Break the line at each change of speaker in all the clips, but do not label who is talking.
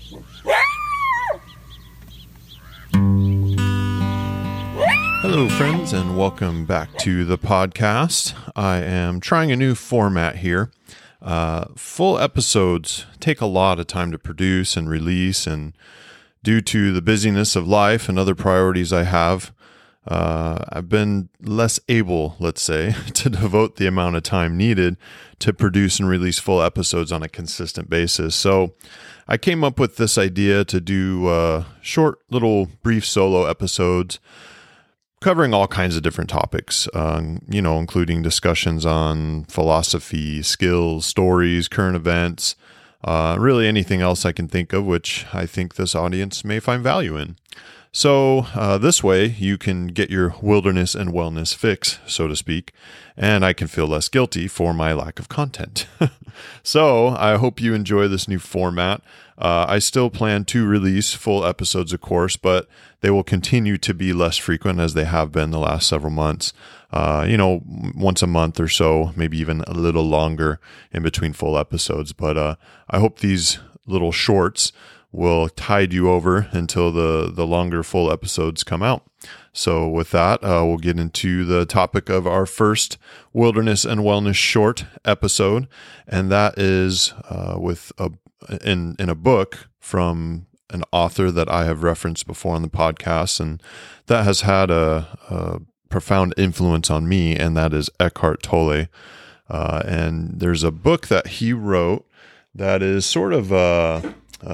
Hello, friends, and welcome back to the podcast. I am trying a new format here. Full episodes take a lot of time to produce and release, and due to the busyness of life and other priorities I have, I've been less able, let's say, to devote the amount of time needed to produce and release full episodes on a consistent basis. So I came up with this idea to do short, little, brief solo episodes covering all kinds of different topics, including discussions on philosophy, skills, stories, current events, really anything else I can think of, which I think this audience may find value in. So this way you can get your wilderness and wellness fix, so to speak, and I can feel less guilty for my lack of content. So I hope you enjoy this new format. I still plan to release full episodes, of course, but they will continue to be less frequent as they have been the last several months. Once a month or so, maybe even a little longer in between full episodes. But I hope these little shorts will tide you over until the longer full episodes come out. So with that, we'll get into the topic of our first Wilderness and Wellness short episode, and that is in a book from an author that I have referenced before on the podcast, and that has had a profound influence on me, and that is Eckhart Tolle. And there's a book that he wrote that is sort of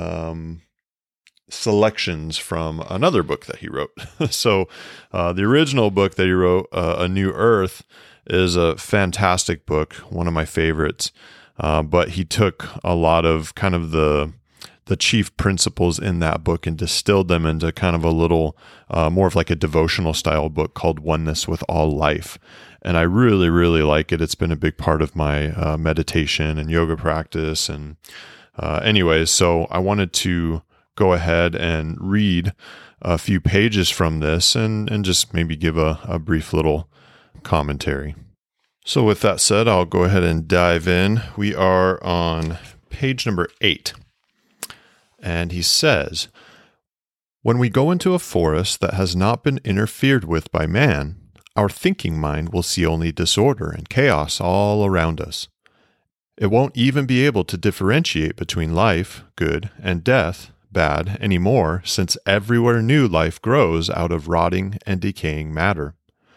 selections from another book that he wrote. So the original book that he wrote, A New Earth, is a fantastic book, one of my favorites. But he took a lot of kind of the chief principles in that book and distilled them into kind of a little more of like a devotional style book called Oneness with All Life. And I really, really like it. It's been a big part of my meditation and yoga practice. And anyways, so I wanted to go ahead and read a few pages from this and just maybe give a brief little commentary. So with that said, I'll go ahead and dive in. We are on page number 8. And he says, "When we go into a forest that has not been interfered with by man, our thinking mind will see only disorder and chaos all around us. It won't even be able to differentiate between life, good, and death, bad, anymore, since everywhere new life grows out of rotting and decaying matter.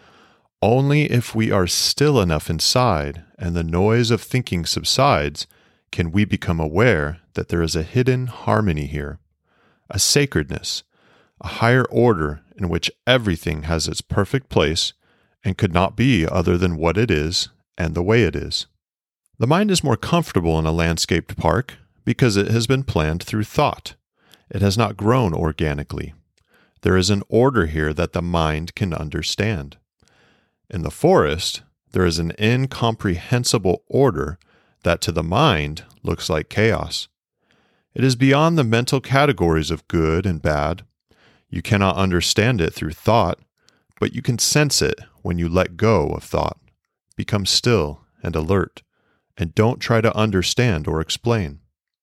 Only if we are still enough inside and the noise of thinking subsides can we become aware that there is a hidden harmony here, a sacredness, a higher order in which everything has its perfect place and could not be other than what it is and the way it is. The mind is more comfortable in a landscaped park because it has been planned through thought. It has not grown organically. There is an order here that the mind can understand. In the forest, there is an incomprehensible order that to the mind looks like chaos. It is beyond the mental categories of good and bad. You cannot understand it through thought, but you can sense it when you let go of thought. Become still and alert, and don't try to understand or explain.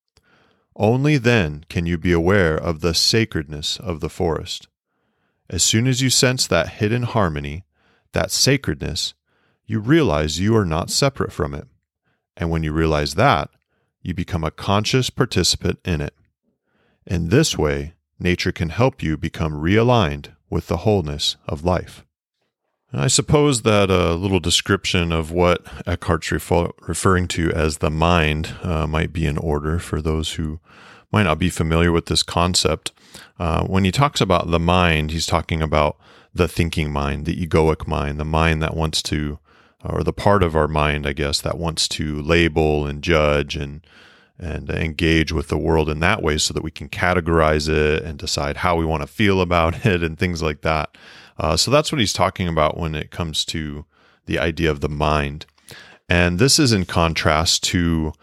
Only then can you be aware of the sacredness of the forest. As soon as you sense that hidden harmony, that sacredness, you realize you are not separate from it. And when you realize that, you become a conscious participant in it. In this way, nature can help you become realigned with the wholeness of life." And I suppose that a little description of what Eckhart's referring to as the mind might be in order for those who might not be familiar with this concept. When he talks about the mind, he's talking about the thinking mind, the egoic mind, the mind that wants to, or the part of our mind, I guess, that wants to label and judge and engage with the world in that way so that we can categorize it and decide how we want to feel about it and things like that. So that's what he's talking about when it comes to the idea of the mind. And this is in contrast to,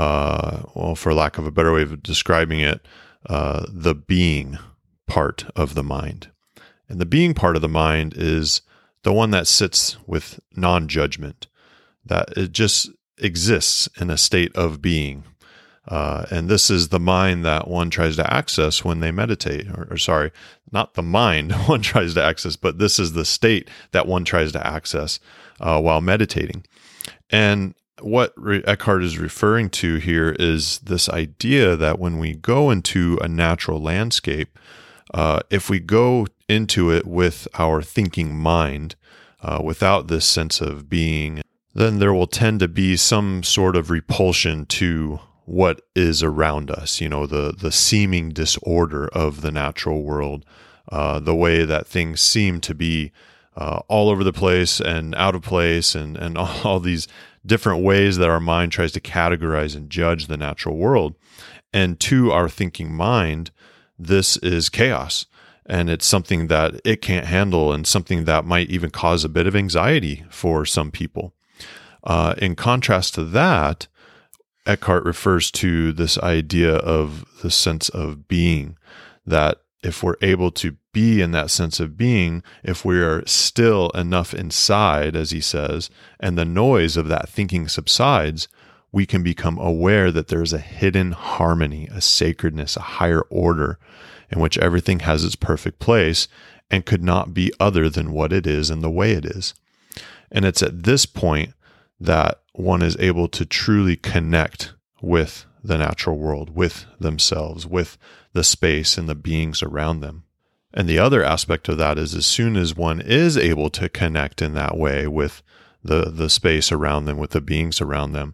for lack of a better way of describing it, the being part of the mind. And the being part of the mind is the one that sits with non-judgment, that it just exists in a state of being. And this is the mind that one tries to access when they meditate, or sorry, not the mind one tries to access, but this is the state that one tries to access while meditating. And what Eckhart is referring to here is this idea that when we go into a natural landscape, if we go into it with our thinking mind, without this sense of being, then there will tend to be some sort of repulsion to what is around us, the seeming disorder of the natural world, the way that things seem to be all over the place and out of place, and all these different ways that our mind tries to categorize and judge the natural world. And to our thinking mind, this is chaos. And it's something that it can't handle, and something that might even cause a bit of anxiety for some people. In contrast to that, Eckhart refers to this idea of the sense of being, that if we're able to be in that sense of being, if we are still enough inside, as he says, and the noise of that thinking subsides, we can become aware that there's a hidden harmony, a sacredness, a higher order in which everything has its perfect place and could not be other than what it is and the way it is. And it's at this point that one is able to truly connect with the natural world, with themselves, with the space and the beings around them. And the other aspect of that is, as soon as one is able to connect in that way with the space around them, with the beings around them,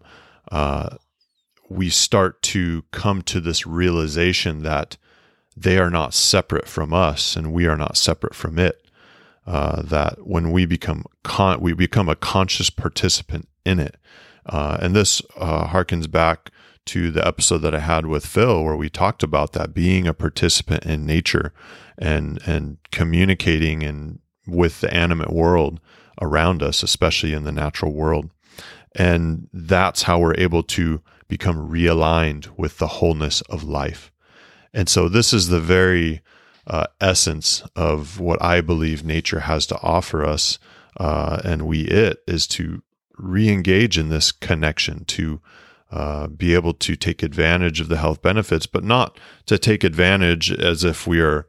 we start to come to this realization that they are not separate from us and we are not separate from it. That when we become a conscious participant in it. And this harkens back to the episode that I had with Phil, where we talked about that, being a participant in nature and communicating with the animate world around us, especially in the natural world. And that's how we're able to become realigned with the wholeness of life. And so this is the very essence of what I believe nature has to offer us, and it is to re-engage in this connection, to be able to take advantage of the health benefits, but not to take advantage as if we are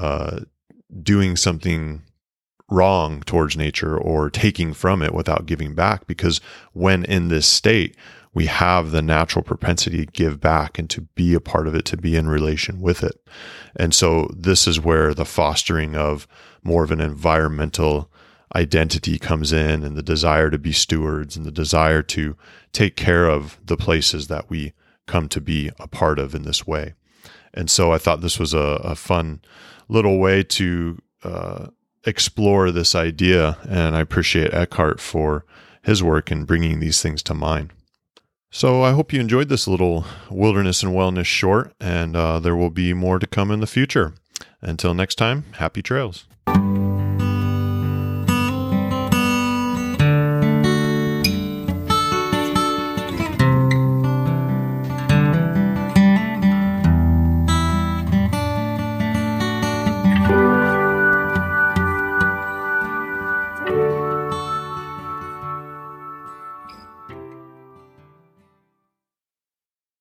doing something wrong towards nature or taking from it without giving back. Because when in this state, we have the natural propensity to give back and to be a part of it, to be in relation with it. And so this is where the fostering of more of an environmental identity comes in, and the desire to be stewards and the desire to take care of the places that we come to be a part of in this way. And so I thought this was a fun little way to explore this idea, and I appreciate Eckhart for his work in bringing these things to mind. So I hope you enjoyed this little wilderness and wellness short, and there will be more to come in the future. Until next time, happy trails.